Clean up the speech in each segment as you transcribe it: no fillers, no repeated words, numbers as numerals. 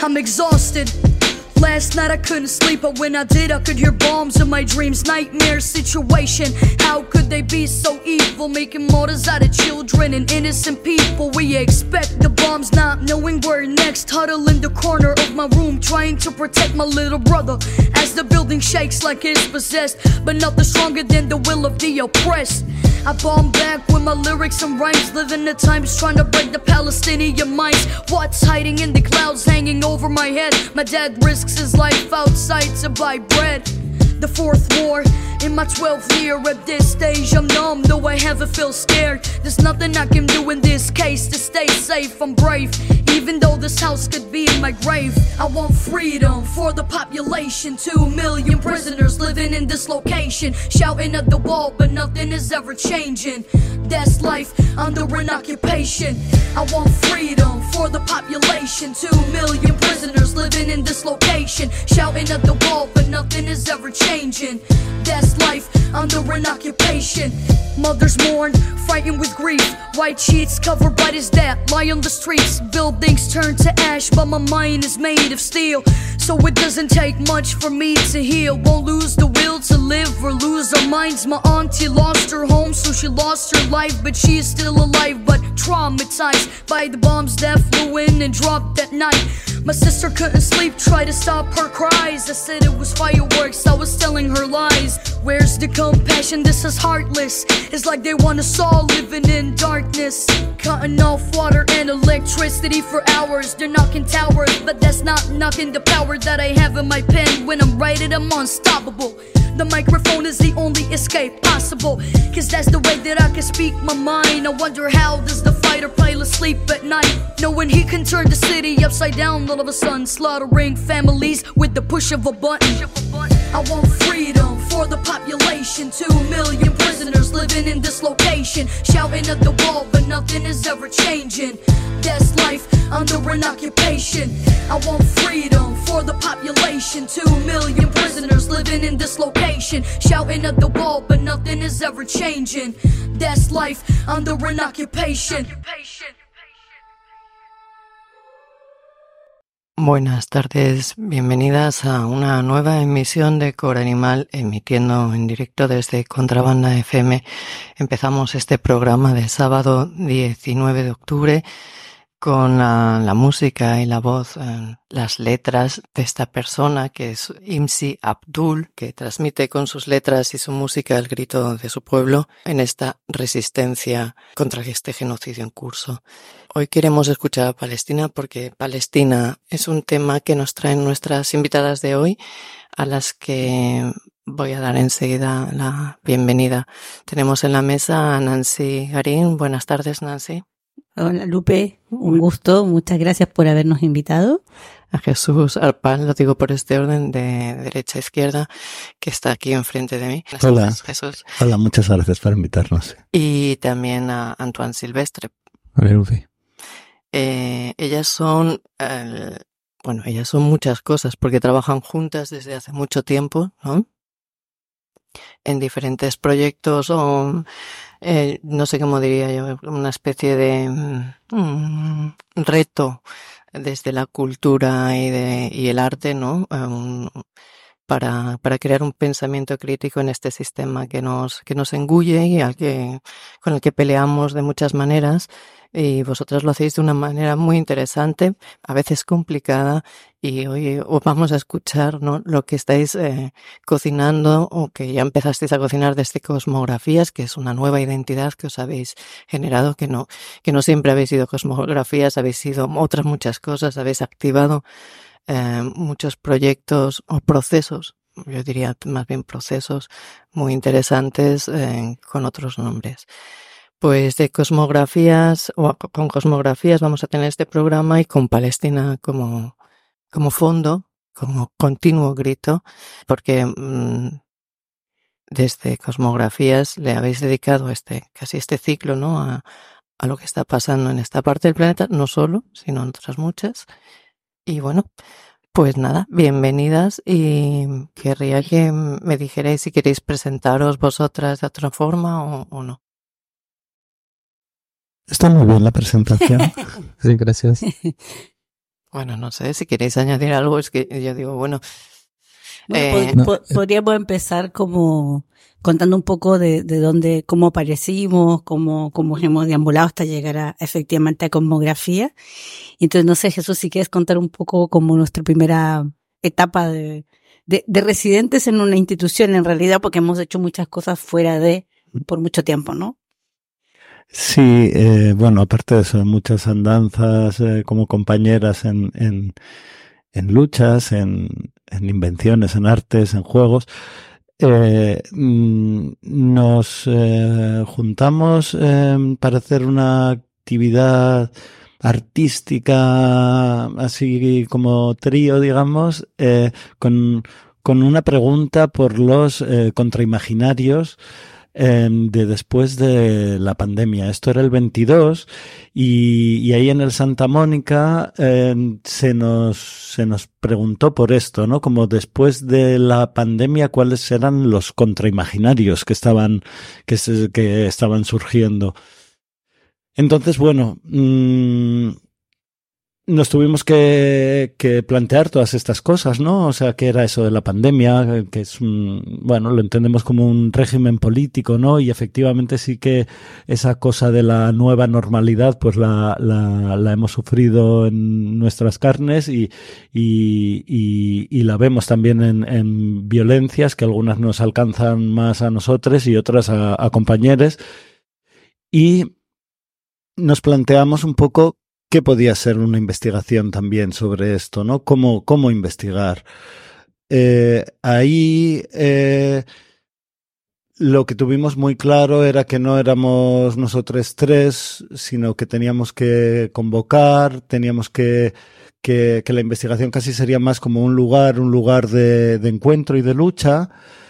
I'm exhausted. Last night I couldn't sleep, but when I did I could hear bombs in my dreams. Nightmare situation, how could they be so evil? Making martyrs out of children and innocent people. We expect the bombs, not knowing where next. Huddle in the corner of my room, trying to protect my little brother as the building shakes like it's possessed. But nothing stronger than the will of the oppressed. I bomb back with my lyrics and rhymes, living the times trying to break the Palestinian minds. What's hiding in the clouds hanging over my head? My dad risks his life outside to buy bread. The fourth war in my 12th year. At this stage I'm numb, though I haven't feel scared. There's nothing I can do in this case to stay safe. I'm brave, even though this house could be in my grave. I want freedom for the population. 2 million prisoners living in this location, shouting at the wall, but nothing is ever changing. That's life under an occupation. I want freedom for the population. 2 million prisoners living in this location, shouting at the wall, but nothing is ever changing. That's life under an occupation. Mothers mourn, fighting with grief. White sheets covered by this dad lie on the streets. Buildings turn to ash, but my mind is made of steel. So it doesn't take much for me to heal. Won't lose the will to live or lose our minds. My auntie lost her home, so she lost her life. But she is still alive, but traumatized by the bombs that flew in and dropped that night. My sister couldn't sleep, tried to stop her cries. I said it was fireworks, I was telling her lies. Where's the compassion? This is heartless. It's like they want us all living in darkness, cutting off water and electricity for hours. They're knocking towers, but that's not knocking the power that I have in my pen. When I'm writing, I'm unstoppable. The microphone is the only escape possible, cause that's the way that I can speak my mind. I wonder how does the fighter pilot sleep at night, knowing he can turn the city upside down all of a sudden, slaughtering families with the push of a button. I want freedom for the population. 2 million prisoners living in this location, shouting at the wall, but nothing is ever changing. That's life under an occupation. I want freedom for the population. 2 million prisoners living in this location, shouting at the wall, but nothing is ever changing. That's life under an occupation. Buenas tardes, bienvenidas a una nueva emisión de Cor Animal, emitiendo en directo desde Contrabanda FM. Empezamos este programa de sábado 19 de octubre con la música y la voz, las letras de esta persona que es Imsi Abdul, que transmite con sus letras y su música el grito de su pueblo en esta resistencia contra este genocidio en curso. Hoy queremos escuchar a Palestina porque Palestina es un tema que nos traen nuestras invitadas de hoy, a las que voy a dar enseguida la bienvenida. Tenemos en la mesa a Nancy Garín. Buenas tardes, Nancy. Hola, Lupe, un gusto, muchas gracias por habernos invitado. A Jesús Arpal, lo digo por este orden de derecha a izquierda, que está aquí enfrente de mí. Hola, Jesús. Hola, muchas gracias por invitarnos. Y también a Antoine Silvestre. Hola, Lupe. Ellas son muchas cosas porque trabajan juntas desde hace mucho tiempo, ¿no? En diferentes proyectos o no sé cómo diría yo, una especie de reto desde la cultura y el arte, ¿no? Para crear un pensamiento crítico en este sistema que nos engulle y con el que peleamos de muchas maneras. Y vosotras lo hacéis de una manera muy interesante, a veces complicada, y hoy os vamos a escuchar, ¿no?, lo que estáis cocinando o que ya empezasteis a cocinar desde Cosmografías, que es una nueva identidad que os habéis generado, que no siempre habéis sido Cosmografías, habéis sido otras muchas cosas, habéis activado muchos proyectos o procesos, yo diría más bien procesos muy interesantes con otros nombres. Pues de Cosmografías, o con Cosmografías vamos a tener este programa y con Palestina como fondo, como continuo grito, porque desde Cosmografías le habéis dedicado casi este ciclo, ¿no?, a lo que está pasando en esta parte del planeta, no solo, sino en otras muchas. Y bueno, pues nada, bienvenidas, y querría que me dijerais si queréis presentaros vosotras de otra forma o no. Está muy bien la presentación. Sí, gracias. Bueno, no sé si queréis añadir algo, es que yo digo, bueno, podríamos empezar como contando un poco de dónde, cómo aparecimos, cómo hemos deambulado hasta llegar efectivamente a Cosmografía. Entonces, no sé, Jesús, si quieres contar un poco como nuestra primera etapa de residentes en una institución, en realidad, porque hemos hecho muchas cosas por mucho tiempo, ¿no? Sí, bueno, aparte de eso, muchas andanzas como compañeras en luchas, en invenciones, en artes, en juegos. Nos juntamos para hacer una actividad artística, así como trío, digamos, con una pregunta por los contraimaginarios de después de la pandemia. Esto era el 22 y ahí en el Santa Mónica se nos preguntó por esto, ¿no? Como después de la pandemia, ¿cuáles eran los contraimaginarios que estaban surgiendo? Entonces, bueno, nos tuvimos que plantear todas estas cosas, ¿no? O sea, ¿qué era eso de la pandemia? Que es bueno, lo entendemos como un régimen político, ¿no? Y efectivamente sí que esa cosa de la nueva normalidad, pues la hemos sufrido en nuestras carnes y la vemos también en violencias que algunas nos alcanzan más a nosotros y otras a compañeros. Y nos planteamos un poco ¿qué podía ser una investigación también sobre esto, ¿no? ¿Cómo investigar? Ahí lo que tuvimos muy claro era que no éramos nosotros tres, sino que teníamos que convocar, teníamos que la investigación casi sería más como un lugar de encuentro y de lucha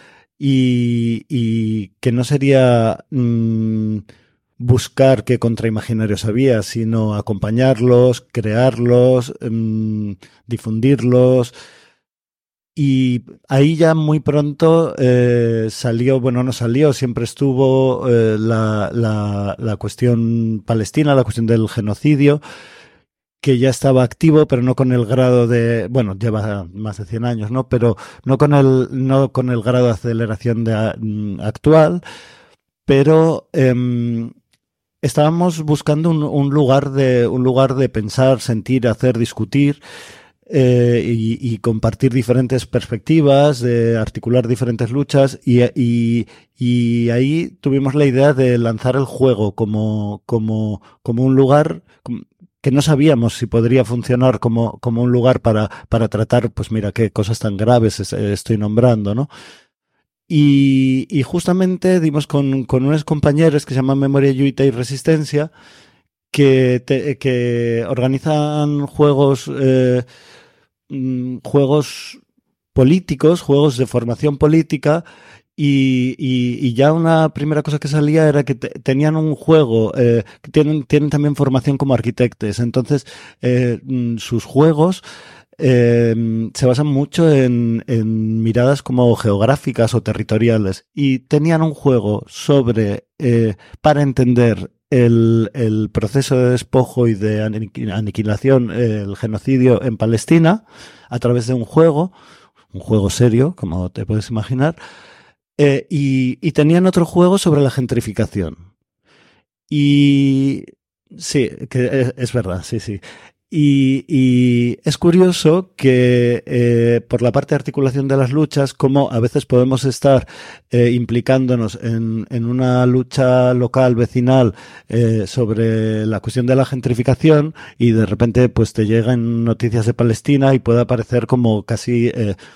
y que no sería buscar qué contraimaginarios había, sino acompañarlos, crearlos, difundirlos. Y ahí ya muy pronto salió, bueno, no salió, siempre estuvo la cuestión palestina, la cuestión del genocidio, que ya estaba activo, pero no con el grado de, bueno, lleva más de 100 años, ¿no? Pero no con el grado de aceleración actual, pero estábamos buscando un lugar de pensar, sentir, hacer, discutir y compartir diferentes perspectivas, de articular diferentes luchas y ahí tuvimos la idea de lanzar el juego como un lugar que no sabíamos si podría funcionar como un lugar para tratar, pues mira qué cosas tan graves estoy nombrando, ¿no? Y justamente dimos con unos compañeros que se llaman Memoria Lluita y Resistencia que organizan juegos políticos, juegos de formación política y ya una primera cosa que salía era que tenían un juego, que tienen también formación como arquitectos, entonces sus juegos se basan mucho en miradas como geográficas o territoriales y tenían un juego sobre para entender el proceso de despojo y de aniquilación, el genocidio en Palestina a través de un juego serio, como te puedes imaginar, y tenían otro juego sobre la gentrificación. Y sí, que es verdad, sí. Y es curioso que por la parte de articulación de las luchas, como a veces podemos estar implicándonos en una lucha local, vecinal, sobre la cuestión de la gentrificación y de repente pues te llegan noticias de Palestina y puede aparecer como casi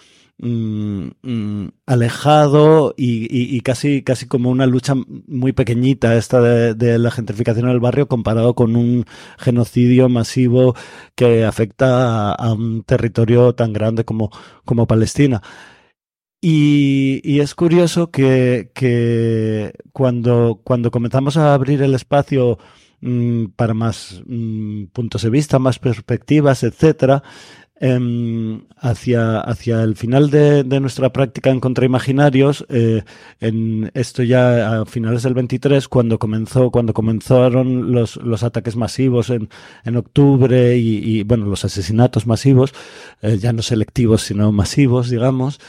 alejado y casi como una lucha muy pequeñita esta de la gentrificación en el barrio comparado con un genocidio masivo que afecta a un territorio tan grande como Palestina. Y es curioso que cuando comenzamos a abrir el espacio para más puntos de vista, más perspectivas, etcétera, hacia el final de nuestra práctica en Contraimaginarios, en esto ya a finales del 23, cuando comenzaron los ataques masivos en octubre y bueno, los asesinatos masivos, ya no selectivos sino masivos, digamos,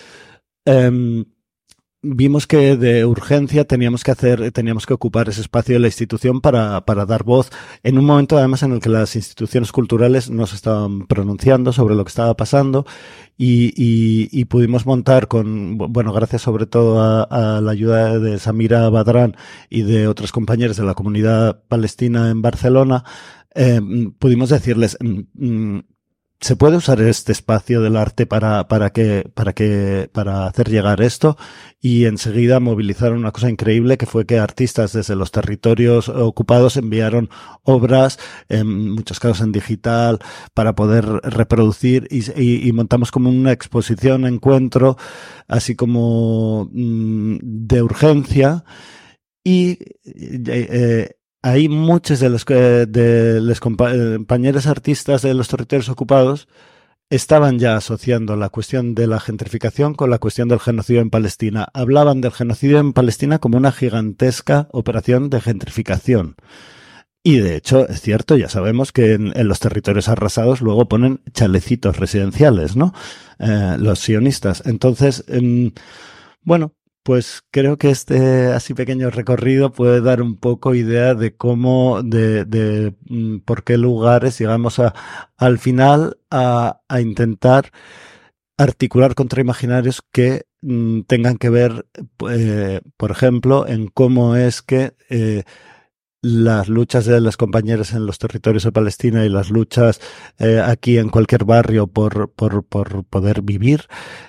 vimos que de urgencia teníamos que ocupar ese espacio de la institución para dar voz en un momento además en el que las instituciones culturales no se estaban pronunciando sobre lo que estaba pasando y pudimos montar gracias sobre todo a la ayuda de Samira Badran y de otras compañeras de la comunidad palestina en Barcelona, pudimos decirles, ¿se puede usar este espacio del arte para hacer llegar esto? Y enseguida movilizaron una cosa increíble, que fue que artistas desde los territorios ocupados enviaron obras, en muchos casos en digital, para poder reproducir y montamos como una exposición, encuentro, así como de urgencia. Y ahí muchos de los compañeros artistas de los territorios ocupados estaban ya asociando la cuestión de la gentrificación con la cuestión del genocidio en Palestina. Hablaban del genocidio en Palestina como una gigantesca operación de gentrificación. Y de hecho, es cierto, ya sabemos que en los territorios arrasados luego ponen chalecitos residenciales, ¿no? Los sionistas. Entonces, bueno, pues creo que este así pequeño recorrido puede dar un poco idea de cómo, de por qué lugares llegamos al final a intentar articular contraimaginarios que tengan que ver, por ejemplo, en cómo es que las luchas de las compañeras en los territorios de Palestina y las luchas aquí en cualquier barrio por poder vivir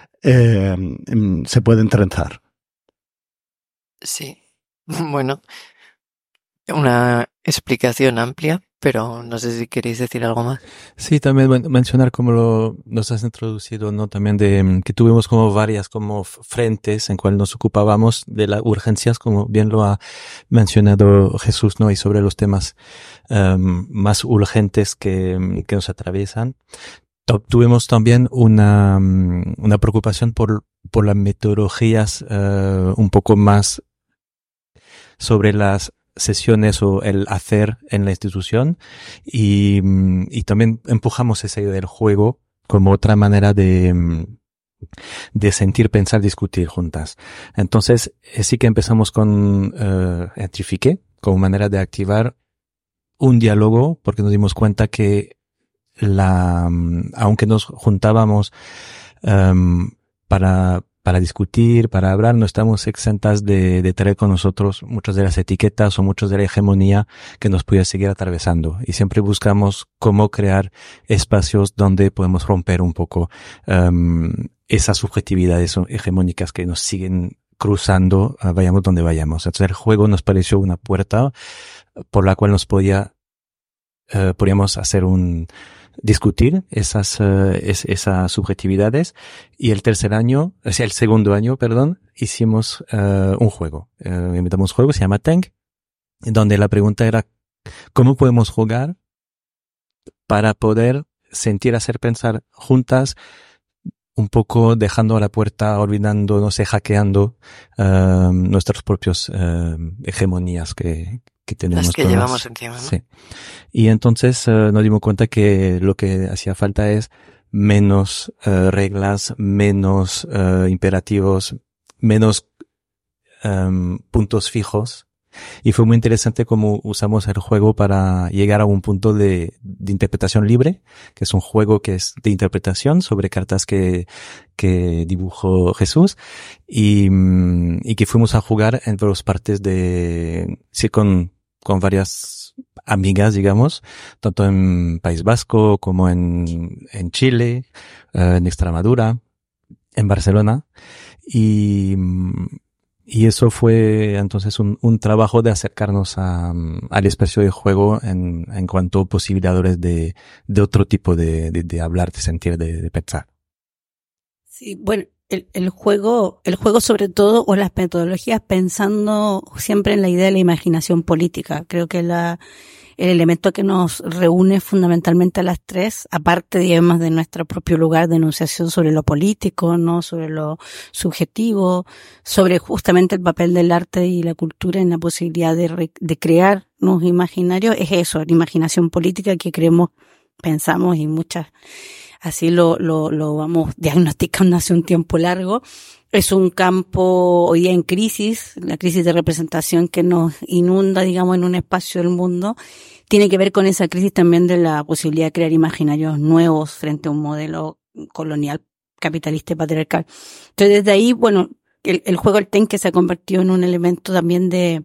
se pueden trenzar. Sí, bueno, una explicación amplia, pero no sé si queréis decir algo más. Sí, también mencionar como nos has introducido, ¿no? También de que tuvimos como varias como frentes en cual nos ocupábamos de las urgencias, como bien lo ha mencionado Jesús, ¿no? Y sobre los temas más urgentes que nos atraviesan. Tuvimos también una preocupación por las metodologías un poco más sobre las sesiones o el hacer en la institución y también empujamos esa idea del juego como otra manera de sentir, pensar, discutir juntas. Entonces sí que empezamos con Gentrifiqué como manera de activar un diálogo, porque nos dimos cuenta que aunque nos juntábamos para discutir, para hablar, no estamos exentas de traer con nosotros muchas de las etiquetas o muchas de la hegemonía que nos puede seguir atravesando. Y siempre buscamos cómo crear espacios donde podemos romper un poco esas subjetividades hegemónicas que nos siguen cruzando, vayamos donde vayamos. Entonces el juego nos pareció una puerta por la cual nos podíamos hacer discutir esas subjetividades. Y el segundo año, hicimos un juego. Inventamos un juego, se llama Tank, donde la pregunta era ¿cómo podemos jugar para poder sentir, hacer, pensar juntas, un poco dejando a la puerta, olvidando, no sé, hackeando nuestras propias hegemonías que tenemos. Las que todas. llevamos encima, ¿no? Sí. Y entonces nos dimos cuenta que lo que hacía falta es menos reglas, menos imperativos, menos puntos fijos. Y fue muy interesante cómo usamos el juego para llegar a un punto de interpretación libre, que es un juego que es de interpretación sobre cartas que dibujó Jesús y que fuimos a jugar en varias partes con varias amigas, digamos, tanto en País Vasco como en Chile, en Extremadura, en Barcelona. Y eso fue entonces un trabajo de acercarnos al espacio de juego en cuanto a posibilidades de otro tipo de hablar, de sentir, de pensar. Sí, bueno, el juego sobre todo, o las metodologías, pensando siempre en la idea de la imaginación política. Creo que el elemento que nos reúne fundamentalmente a las tres, aparte, digamos, de nuestro propio lugar de enunciación sobre lo político, ¿no? Sobre lo subjetivo, sobre justamente el papel del arte y la cultura en la posibilidad de crear nuevos imaginarios, es eso, la imaginación política que creemos, pensamos y muchas, así lo vamos diagnosticando hace un tiempo largo. Es un campo hoy día en crisis, la crisis de representación que nos inunda, digamos, en un espacio del mundo, tiene que ver con esa crisis también de la posibilidad de crear imaginarios nuevos frente a un modelo colonial, capitalista y patriarcal. Entonces, desde ahí, bueno, el juego del Tenque se ha convertido en un elemento también de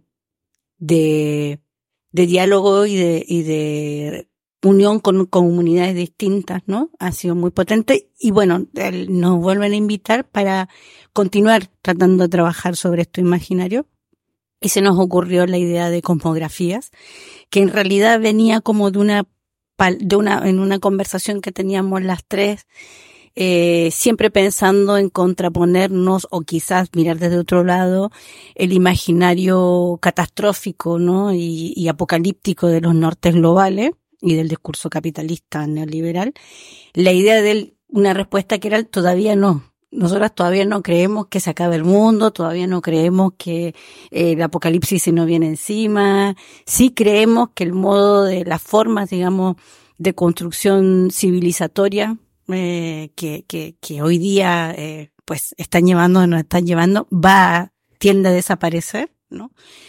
diálogo y de unión con comunidades distintas, ¿no? Ha sido muy potente y bueno, nos vuelven a invitar para continuar tratando de trabajar sobre esto imaginario y se nos ocurrió la idea de cosmografías, que en realidad venía como en una conversación que teníamos las tres, siempre pensando en contraponernos o quizás mirar desde otro lado el imaginario catastrófico, ¿no? y apocalíptico de los nortes globales y del discurso capitalista neoliberal, la idea de una respuesta que era todavía no. Nosotras todavía no creemos que se acabe el mundo, todavía no creemos que el apocalipsis se nos viene encima. Sí creemos que el modo de las formas, digamos, de construcción civilizatoria que hoy día pues nos están llevando, tiende a desaparecer, ¿no?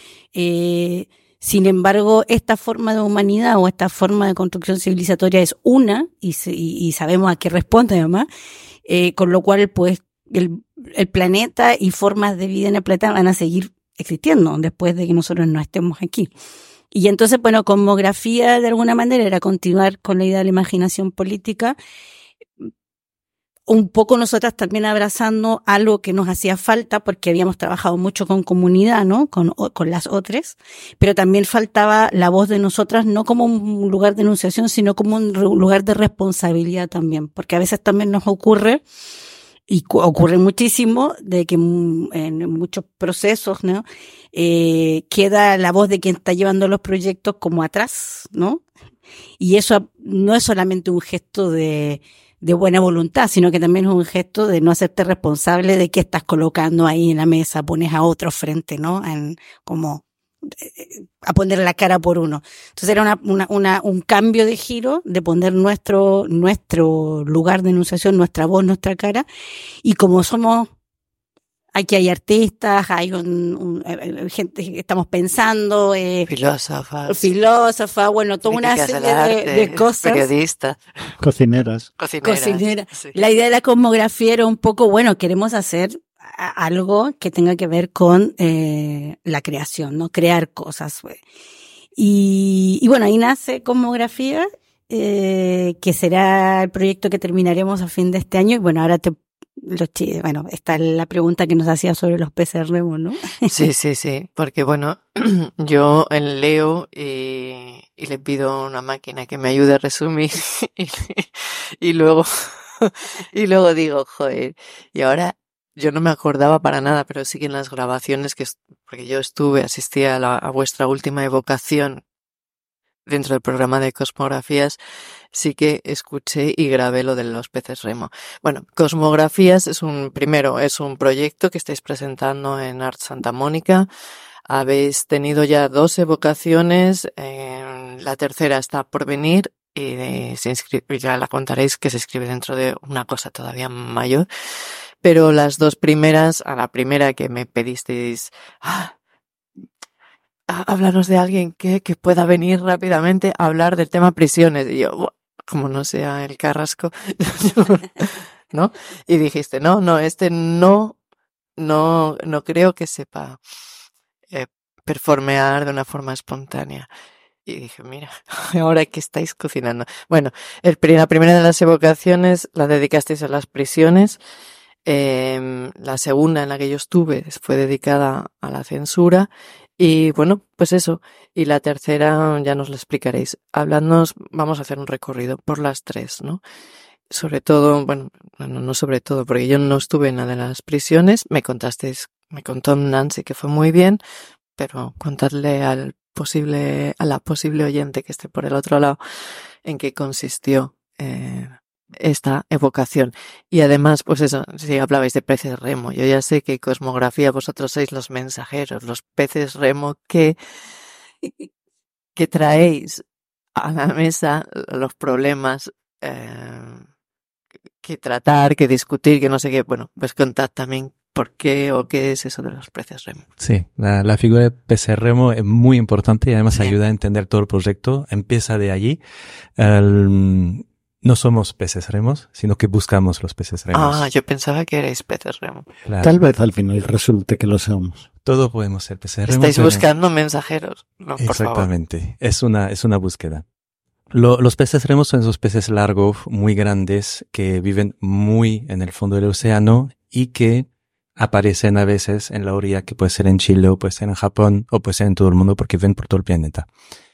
Sin embargo, esta forma de humanidad o esta forma de construcción civilizatoria es una, y sabemos a qué responde además, con lo cual pues el planeta y formas de vida en el planeta van a seguir existiendo después de que nosotros no estemos aquí. Y entonces, bueno, cosmografía de alguna manera era continuar con la idea de la imaginación política, un poco nosotras también abrazando algo que nos hacía falta porque habíamos trabajado mucho con comunidad, ¿no? Con las otras, pero también faltaba la voz de nosotras, no como un lugar de enunciación, sino como un lugar de responsabilidad también, porque a veces también nos ocurre, y ocurre muchísimo, de que en muchos procesos, ¿no? Queda la voz de quien está llevando los proyectos como atrás, ¿no? Y eso no es solamente un gesto de buena voluntad, sino que también es un gesto de no hacerte responsable de qué estás colocando ahí en la mesa, pones a otro frente, ¿no? A poner la cara por uno. Entonces era un cambio de giro, de poner nuestro lugar de enunciación, nuestra voz, nuestra cara, y como somos, aquí hay artistas, hay gente que estamos pensando, filósofas, bueno, toda una serie de cosas. Periodistas. Cocineras. Sí. La idea de la cosmografía era un poco, bueno, queremos hacer algo que tenga que ver con la creación, ¿no? Crear cosas. Y bueno, ahí nace Cosmografía, que será el proyecto que terminaremos a fin de este año. Y bueno, ahora está la pregunta que nos hacía sobre los peces remo, ¿no? Sí, porque bueno, yo leo y le pido una máquina que me ayude a resumir y luego digo, joder, y ahora yo no me acordaba para nada, pero sí que en las grabaciones porque yo asistí a vuestra última evocación dentro del programa de Cosmografías, sí que escuché y grabé lo de los peces remo. Bueno, Cosmografías es un proyecto que estáis presentando en Art Santa Mónica. Habéis tenido ya 2 evocaciones, la tercera está por venir y ya la contaréis, que se inscribe dentro de una cosa todavía mayor. Pero las 2 primeras, a la primera que me pedisteis, háblanos de alguien que pueda venir rápidamente a hablar del tema prisiones. Y yo, como no sea el Carrasco, ¿no? Y dijiste, no, creo que sepa performear de una forma espontánea. Y dije, mira, ahora que estáis cocinando. Bueno, la primera de las evocaciones la dedicasteis a las prisiones. La segunda en la que yo estuve fue dedicada a la censura. Y bueno, pues eso. Y la tercera ya nos lo explicaréis. Vamos a hacer un recorrido por las 3, ¿no? Sobre todo, bueno, no sobre todo, porque yo no estuve en una de las prisiones. Me contó Nancy que fue muy bien, pero contadle al la posible oyente que esté por el otro lado, en qué consistió esta evocación. Y además, pues eso, si hablabais de peces remo, yo ya sé que cosmografía vosotros sois los mensajeros, los peces remo que traéis a la mesa los problemas que tratar, que discutir, que no sé qué. Bueno, pues contad también por qué o qué es eso de los peces remo. Sí, la figura de pez remo es muy importante y además Sí. ayuda a entender todo el proyecto. Empieza de allí. No somos peces remos, sino que buscamos los peces remos. Ah, yo pensaba que erais peces remo. Claro. Tal vez al final resulte que lo seamos. Todo podemos ser peces remos. Estáis pero- buscando mensajeros. No, por favor. Exactamente. Es una búsqueda. Los peces remos son esos peces largos, muy grandes, que viven muy en el fondo del océano y que aparecen a veces en la orilla, que puede ser en Chile, o puede ser en Japón, o puede ser en todo el mundo, porque ven por todo el planeta.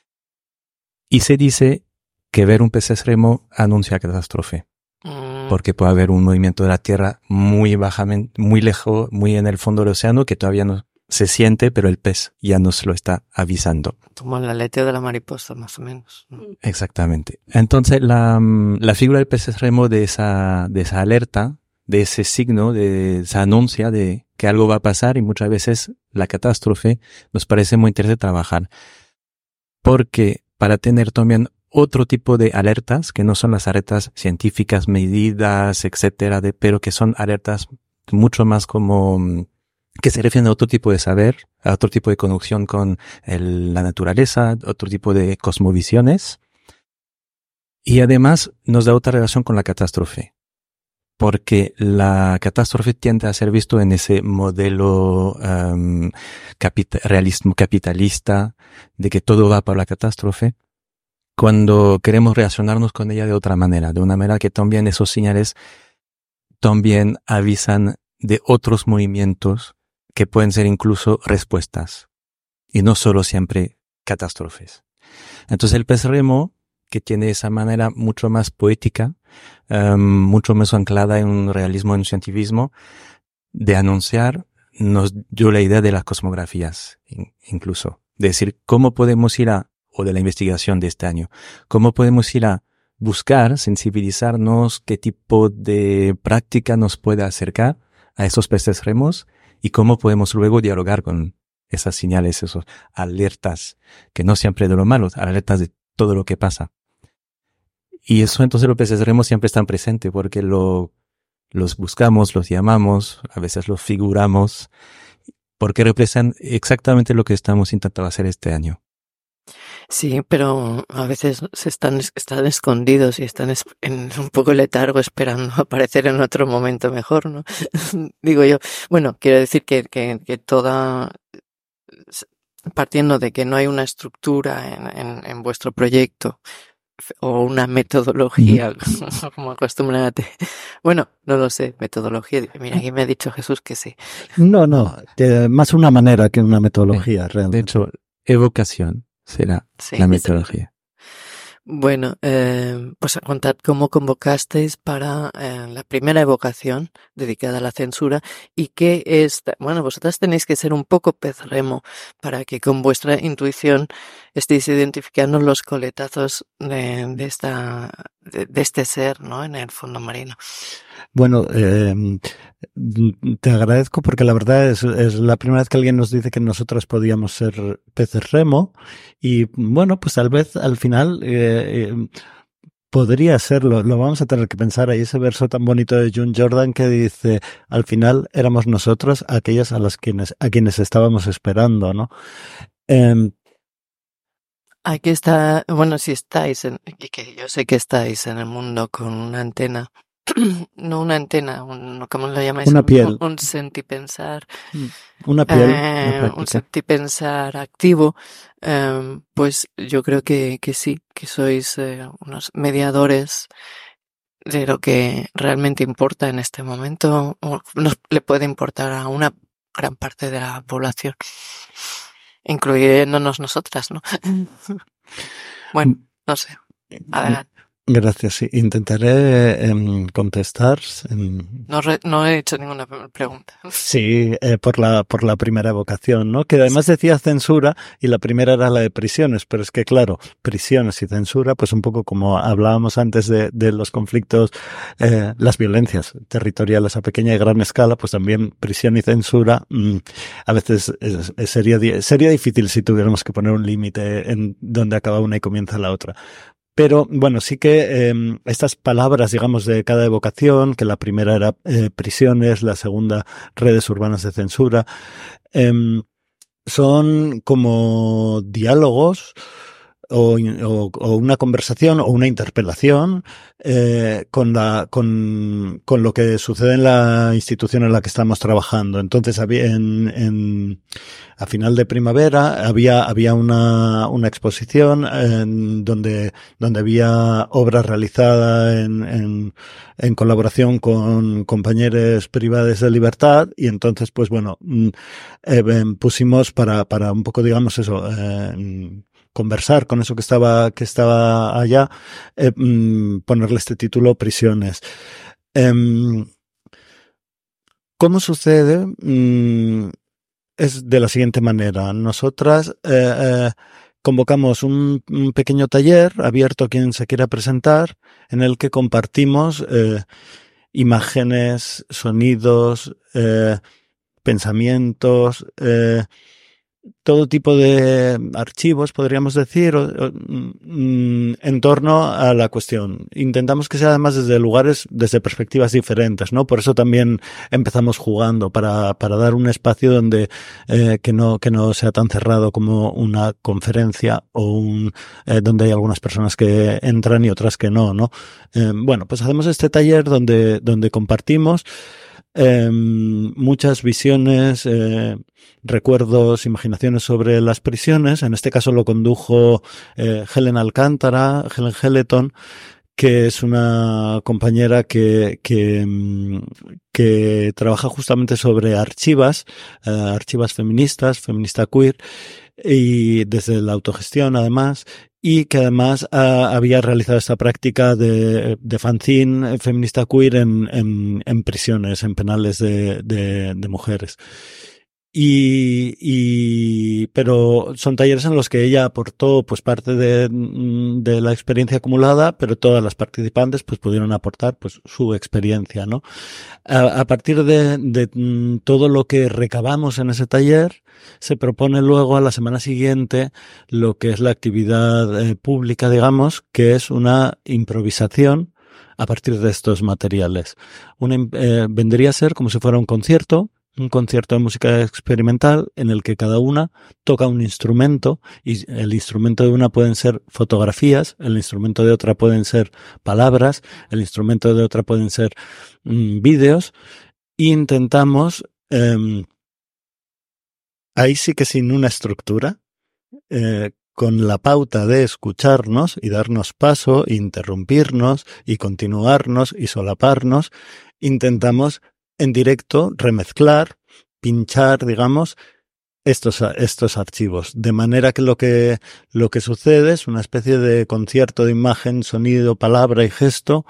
Y se dice que ver un pez remo anuncia catástrofe, porque puede haber un movimiento de la Tierra muy bajamente, muy lejos, muy en el fondo del océano, que todavía no se siente, pero el pez ya nos lo está avisando. Como el aleteo de la mariposa, más o menos. Exactamente. Entonces, la figura del pez remo de esa alerta, de ese signo, de esa anuncia de que algo va a pasar, y muchas veces la catástrofe, nos parece muy interesante trabajar. Porque para tener también otro tipo de alertas, que no son las alertas científicas, medidas, etcétera, pero que son alertas mucho más como que se refieren a otro tipo de saber, a otro tipo de conexión con la naturaleza, otro tipo de cosmovisiones. Y además nos da otra relación con la catástrofe, porque la catástrofe tiende a ser visto en ese modelo realismo capitalista, de que todo va para la catástrofe, cuando queremos relacionarnos con ella de otra manera, de una manera que también esos señales también avisan de otros movimientos que pueden ser incluso respuestas, y no solo siempre catástrofes. Entonces el pez remo, que tiene esa manera mucho más poética, mucho más anclada en un realismo, en un cientificismo, de anunciar, nos dio la idea de las cosmografías, incluso. De decir, ¿cómo podemos ir o de la investigación de este año, cómo podemos ir a buscar, sensibilizarnos, qué tipo de práctica nos puede acercar a esos peces remos y cómo podemos luego dialogar con esas señales, esas alertas, que no siempre de lo malo, alertas de todo lo que pasa. Y eso entonces los peces remos siempre están presentes porque los buscamos, los llamamos, a veces los figuramos, porque representan exactamente lo que estamos intentando hacer este año. Sí, pero a veces están escondidos y están en un poco letargo esperando aparecer en otro momento mejor, ¿no? Digo yo. Bueno, quiero decir que toda, partiendo de que no hay una estructura en vuestro proyecto o una metodología, como acostúmbrate. Bueno, no lo sé, metodología. Mira, aquí me ha dicho Jesús que sí. No, más una manera que una metodología, realmente. De hecho, evocación será Sí, la metodología. Bueno, pues contad cómo convocasteis para la primera evocación dedicada a la censura y qué es, bueno, vosotras tenéis que ser un poco pez remo para que con vuestra intuición estéis identificando los coletazos de este ser, ¿no? En el fondo marino. Bueno, te agradezco porque la verdad es la primera vez que alguien nos dice que nosotros podíamos ser peces remo y bueno, pues tal vez al final podría serlo, lo vamos a tener que pensar. Hay ese verso tan bonito de June Jordan que dice, al final éramos nosotros aquellas a quienes estábamos esperando, ¿no? Aquí está, bueno, si estáis, y que yo sé que estáis en el mundo con una antena, no una antena, ¿cómo lo llamáis? Una piel. Un sentipensar. Una piel, Un sentipensar activo, pues yo creo que sí, que sois unos mediadores de lo que realmente importa en este momento, o le puede importar a una gran parte de la población, incluyéndonos nosotras, ¿no? Bueno, no sé, adelante. Gracias, sí. Intentaré contestar. No he hecho ninguna pregunta. Sí, por la primera evocación, ¿no? Que además decía censura y la primera era la de prisiones, pero es que claro, prisiones y censura, pues un poco como hablábamos antes de los conflictos, las violencias territoriales a pequeña y gran escala, pues también prisión y censura a veces sería difícil si tuviéramos que poner un límite en donde acaba una y comienza la otra. Pero bueno, sí que estas palabras, digamos, de cada evocación, que la primera era prisiones, la segunda redes urbanas de censura, son como diálogos o una conversación o una interpelación con lo que sucede en la institución en la que estamos trabajando. Entonces a final de primavera había una exposición donde había obra realizada en colaboración con compañeros privados de libertad, y entonces pues bueno, pusimos para un poco, digamos eso, conversar con eso que estaba allá, ponerle este título Prisiones. ¿Cómo sucede? Es de la siguiente manera. Nosotras convocamos un pequeño taller abierto a quien se quiera presentar, en el que compartimos imágenes, sonidos, pensamientos, todo tipo de archivos, podríamos decir, en torno a la cuestión. Intentamos que sea además desde perspectivas diferentes, ¿no? Por eso también empezamos jugando, para dar un espacio donde que no sea tan cerrado como una conferencia o donde hay algunas personas que entran y otras que no, ¿no? Bueno, pues hacemos este taller donde compartimos muchas visiones, recuerdos, imaginaciones sobre las prisiones. En este caso lo condujo Helen Alcántara, Helen Heleton, que es una compañera que trabaja justamente sobre archivas feministas, feminista queer, y desde la autogestión además, y que además había realizado esta práctica de fanzine feminista queer en prisiones, en penales de mujeres. Pero son talleres en los que ella aportó pues parte de la experiencia acumulada, pero todas las participantes pues pudieron aportar pues su experiencia, ¿no? A partir de todo lo que recabamos en ese taller, se propone luego a la semana siguiente lo que es la actividad pública, digamos, que es una improvisación a partir de estos materiales. Vendría a ser como si fuera un concierto de música experimental en el que cada una toca un instrumento, y el instrumento de una pueden ser fotografías, el instrumento de otra pueden ser palabras, el instrumento de otra pueden ser vídeos, e intentamos ahí sí que sin una estructura, con la pauta de escucharnos y darnos paso, interrumpirnos y continuarnos y solaparnos, intentamos en directo remezclar, pinchar, digamos, estos archivos, de manera que lo que sucede es una especie de concierto de imagen, sonido, palabra y gesto,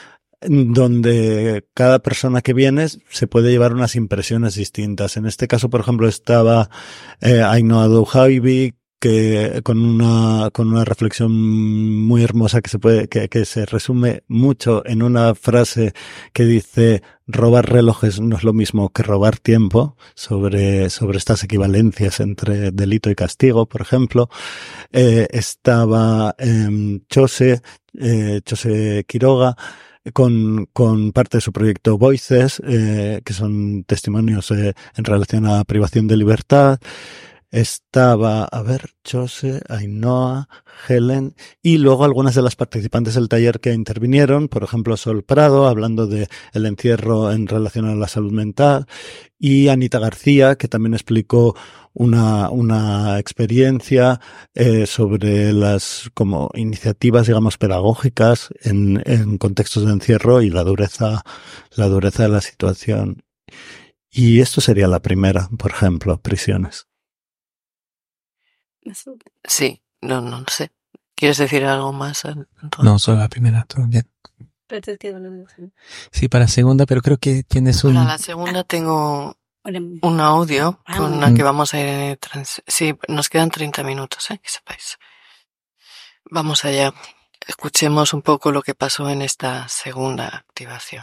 donde cada persona que viene se puede llevar unas impresiones distintas. En este caso, por ejemplo, estaba Ainhoa Douhaibi, que con una reflexión muy hermosa que se resume mucho en una frase que dice: robar relojes no es lo mismo que robar tiempo, sobre estas equivalencias entre delito y castigo, por ejemplo. Estaba Chose Quiroga, con parte de su proyecto Voices, que son testimonios en relación a privación de libertad. Estaba, Chose, Ainhoa, Helen, y luego algunas de las participantes del taller que intervinieron, por ejemplo, Sol Prado, hablando de el encierro en relación a la salud mental, y Anita García, que también explicó una experiencia sobre las como iniciativas, digamos, pedagógicas en contextos de encierro y la dureza de la situación. Y esto sería la primera, por ejemplo, prisiones. Sí, no sé. ¿Quieres decir algo más, Antonio? No, solo la primera, todo bien. Sí, para la segunda, pero creo que tienes un... Para la segunda tengo un audio con la que vamos a ir... Sí, nos quedan 30 minutos, que sepáis. Vamos allá. Escuchemos un poco lo que pasó en esta segunda activación.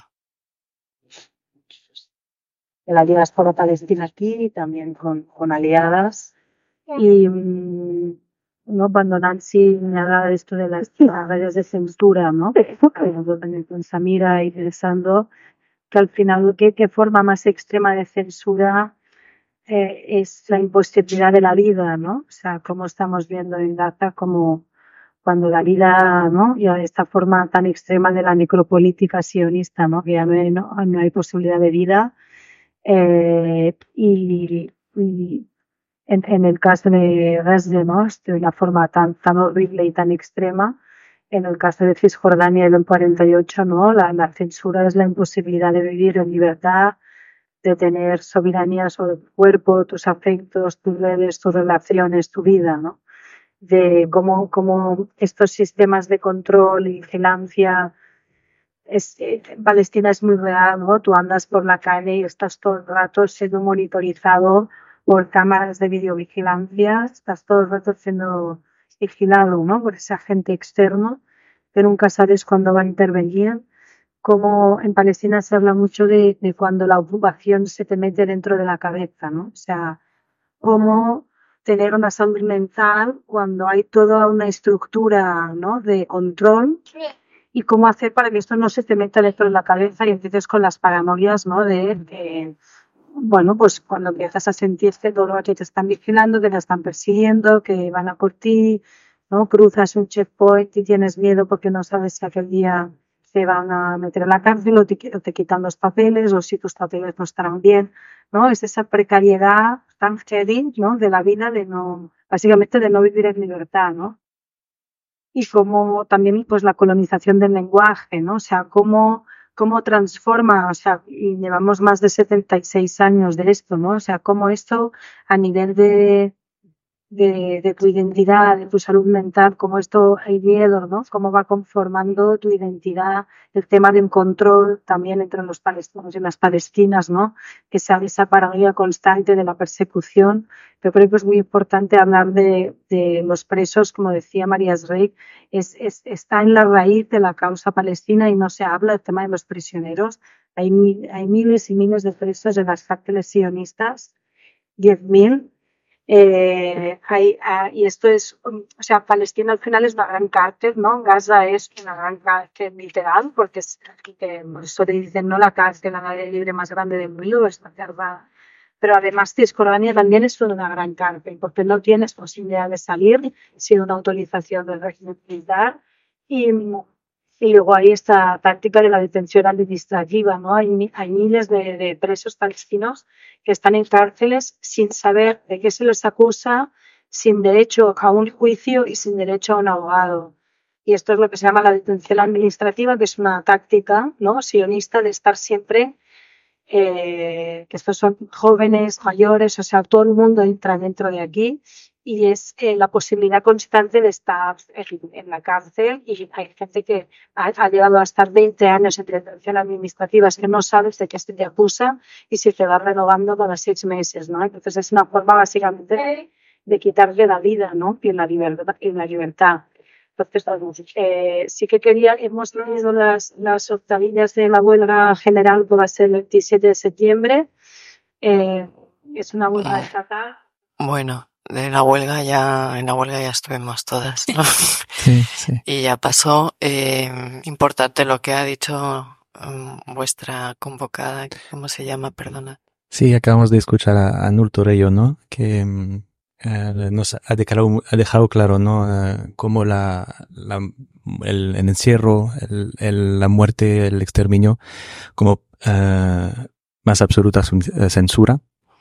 La diáspora palestina aquí, también con aliadas. Y no abandonar nada de esto de las redes de censura, ¿no? Con Samira y pensando que al final qué forma más extrema de censura es la imposibilidad de la vida, ¿no? O sea, como estamos viendo en Gaza, como cuando la vida, ¿no? Ya esta forma tan extrema de la necropolítica sionista, ¿no? Que ya no hay posibilidad de vida. Y en el caso de Gaza, ¿no? De una forma tan horrible y tan extrema. En el caso de Cisjordania del 48, ¿no? La censura es la imposibilidad de vivir en libertad, de tener soberanía sobre tu cuerpo, tus afectos, tus redes, tus relaciones, tu vida, ¿no? De cómo estos sistemas de control y vigilancia en Palestina es muy real, ¿no? Tú andas por la calle y estás todo el rato siendo monitorizado por cámaras de videovigilancia, estás todo el rato siendo vigilado, ¿no? Por ese agente externo que nunca sabes cuándo va a intervenir. Como en Palestina se habla mucho de cuando la ocupación se te mete dentro de la cabeza, ¿no? O sea, cómo tener una salud mental cuando hay toda una estructura, ¿no? De control y cómo hacer para que esto no se te meta dentro de la cabeza y empieces con las paranoias, ¿no? Bueno, pues cuando empiezas a sentirte todo lo que te están vigilando, que te están persiguiendo, que van a por ti, ¿no? Cruzas un checkpoint y tienes miedo porque no sabes si aquel día te van a meter en la cárcel o te quitan los papeles o si tus papeles no estarán bien, ¿no? Es esa precariedad tan heavy, ¿no? De la vida, básicamente de no vivir en libertad, ¿no? Y como también pues la colonización del lenguaje, ¿no? O sea, cómo transforma, o sea, y llevamos más de 76 años de esto, ¿no? O sea, cómo esto a nivel de tu identidad, de tu salud mental, cómo esto, el miedo, ¿no? Cómo va conformando tu identidad, el tema del control también entre los palestinos y las palestinas, ¿no? Que sea esa paranoia constante de la persecución. Pero creo que es muy importante hablar de los presos, como decía María Sreik, está en la raíz de la causa palestina y no se habla del tema de los prisioneros. Hay miles y miles de presos en las cárceles sionistas, 10.000. Y esto es, o sea, Palestina al final es una gran cárcel, ¿no? Gaza es una gran cárcel literal, porque por eso te dicen, no la cárcel al aire libre más grande del mundo, es verdad. Pero además Cisjordania también es una gran cárcel, porque no tienes posibilidad de salir sin una autorización del régimen militar. Y luego hay esta práctica de la detención administrativa, ¿no? Hay miles de presos palestinos que están en cárceles sin saber de qué se les acusa, sin derecho a un juicio y sin derecho a un abogado. Y esto es lo que se llama la detención administrativa, que es una táctica, ¿no? Sionista de estar siempre, que estos son jóvenes, mayores, o sea, todo el mundo entra dentro de aquí. Y es la posibilidad constante de estar en la cárcel, y hay gente que ha llegado a estar 20 años en detención administrativa, es que no sabes de qué se te acusa y se te va renovando cada 6 meses, ¿no? Entonces es una forma básicamente de quitarle la vida, ¿no? Y la libertad. Entonces, sí que hemos tenido las octavillas de la huelga general, que va a ser el 27 de septiembre. Es una huelga estatal. Bueno. En la huelga ya estuvimos todas, ¿no? Sí. Y ya pasó. Importante lo que ha dicho vuestra convocada, ¿cómo se llama? Perdona. Sí, acabamos de escuchar a Nur Torello, ¿no? Que nos ha dejado claro, ¿no? Cómo el encierro, la muerte, el exterminio, como más absoluta censura,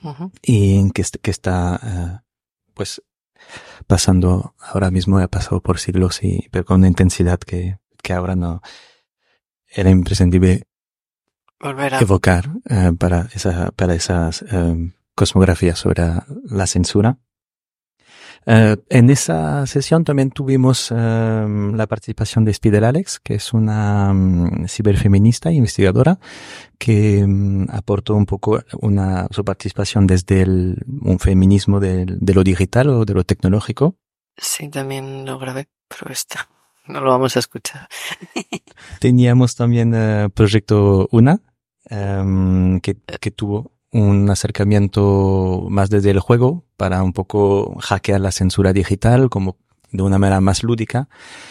y que está pues pasando ahora mismo, ha pasado por siglos, pero con una intensidad que ahora no era imprescindible volver a evocar para esas cosmografías sobre la censura. En esa sesión también tuvimos la participación de Spidel Alex, que es una ciberfeminista e investigadora que aportó un poco su participación desde un feminismo de lo digital o de lo tecnológico. Sí, también lo grabé, pero no lo vamos a escuchar. Teníamos también Proyecto Una, que tuvo un acercamiento más desde el juego para un poco hackear la censura digital como de una manera más lúdica.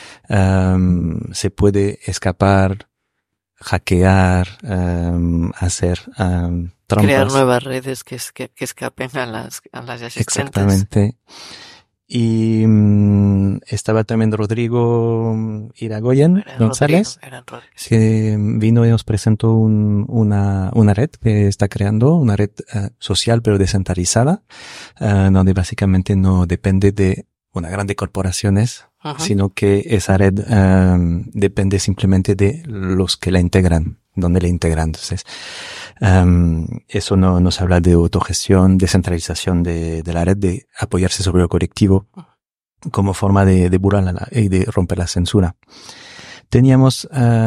Se puede escapar, hackear, hacer trampas. Crear nuevas redes que escapen a las existentes. Exactamente. Y estaba también Rodrigo Iragoyen González, que vino y nos presentó una red que está creando, una red social pero descentralizada, donde básicamente no depende de una grande corporaciones, sino que esa red depende simplemente de los que la integran, donde la integran. Entonces, eso nos habla de autogestión, descentralización de la red, de apoyarse sobre lo colectivo como forma de burlar y de romper la censura. Teníamos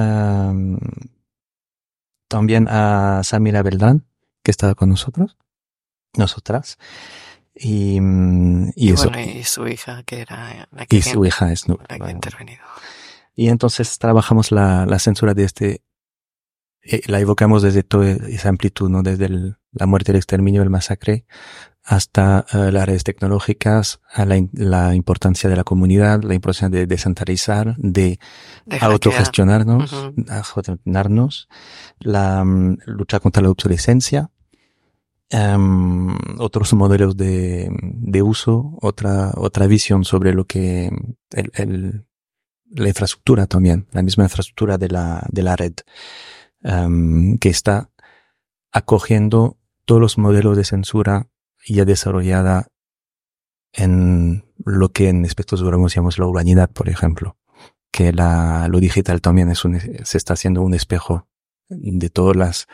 también a Samira Beltrán, que estaba con nosotras. Y eso. Bueno, y su hija, que era la que su hija es la que ha intervenido. Y entonces trabajamos la censura de la evocamos desde toda esa amplitud, ¿no? Desde la muerte, el exterminio, el masacre, hasta las redes tecnológicas, a la importancia de la comunidad, la importancia de descentralizar, de autogestionarnos, la lucha contra la obsolescencia, otros modelos de uso, otra visión sobre lo que la infraestructura también, la misma infraestructura de la red. Que está acogiendo todos los modelos de censura ya desarrollada en lo que en aspectos urbanos llamamos la urbanidad, por ejemplo, que lo digital también se está haciendo un espejo de todas las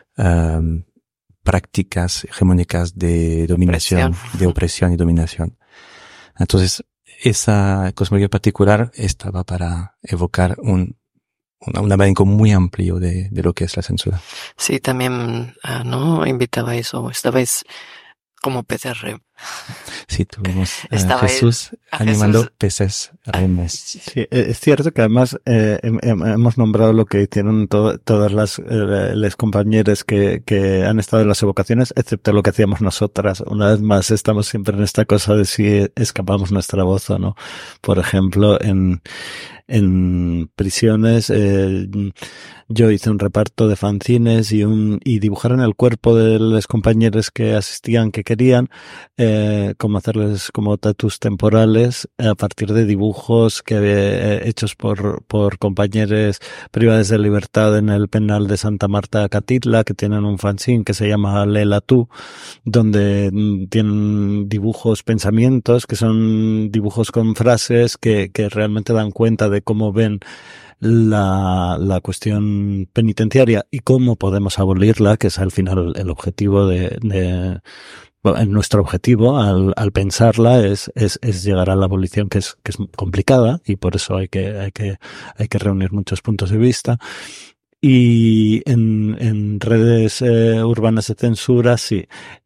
prácticas hegemónicas de dominación, de opresión y dominación. Entonces, esa cosmología particular estaba para evocar un abanico muy amplio de lo que es la censura. Sí, también, ¿no? Invitabais o estabais como PCR. Sí, tuvimos Jesús animando peces remes. Sí, es cierto que además hemos nombrado lo que hicieron todas las compañeras que han estado en las evocaciones, excepto lo que hacíamos nosotras. Una vez más, estamos siempre en esta cosa de si escapamos nuestra voz o no. Por ejemplo, en prisiones, yo hice un reparto de fanzines y dibujaron el cuerpo de los compañeros que asistían, que querían, como hacerles como tatus temporales a partir de dibujos hechos por compañeros privados de libertad en el penal de Santa Marta Catitla, que tienen un fanzine que se llama Lela Tú, donde tienen dibujos, pensamientos, que son dibujos con frases que realmente dan cuenta de cómo ven la cuestión penitenciaria y cómo podemos abolirla, que es al final el objetivo nuestro objetivo al pensarla es llegar a la abolición, que es complicada, y por eso hay que reunir muchos puntos de vista. Y en redes urbanas de censura, sí.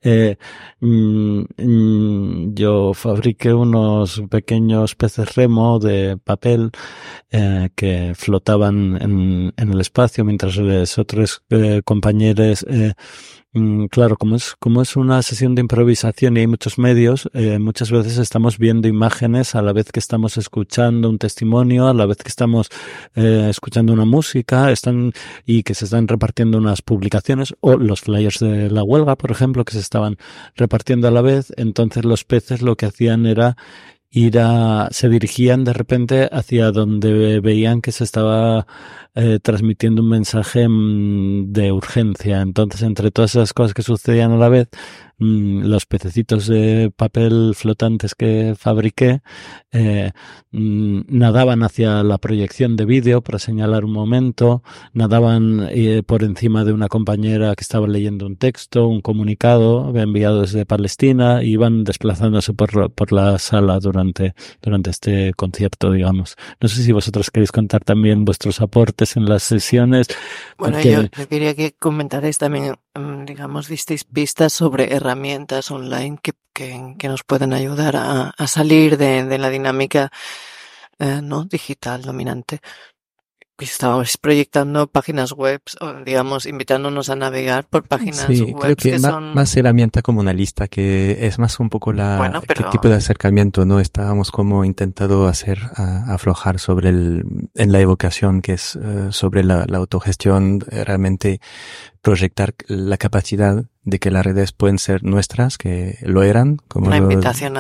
Yo fabriqué unos pequeños peces remo de papel que flotaban en el espacio mientras los otros compañeros claro, como es una sesión de improvisación y hay muchos medios, muchas veces estamos viendo imágenes a la vez que estamos escuchando un testimonio, a la vez que estamos escuchando una música, y que se están repartiendo unas publicaciones, o los flyers de la huelga, por ejemplo, que se estaban repartiendo a la vez. Entonces los peces lo que hacían era se dirigían de repente hacia donde veían que se estaba transmitiendo un mensaje de urgencia. Entonces, entre todas esas cosas que sucedían a la vez, los pececitos de papel flotantes que fabriqué nadaban hacia la proyección de vídeo para señalar un momento, nadaban por encima de una compañera que estaba leyendo un texto, un comunicado enviado desde Palestina, y iban desplazándose por la sala durante este concierto, digamos. No sé si vosotros queréis contar también vuestros aportes en las sesiones. Bueno, porque... yo quería que comentarais también, digamos, disteis pistas sobre herramientas online que nos pueden ayudar a salir de la dinámica no digital dominante. Estábamos proyectando páginas web, o digamos, invitándonos a navegar por páginas sí, web creo que son... más herramienta como una lista, que es más un poco Bueno, pero... qué tipo de acercamiento, ¿no? Estábamos como intentando aflojar sobre en la evocación, que es sobre la autogestión, realmente proyectar la capacidad de que las redes pueden ser nuestras, que lo eran, como una invitación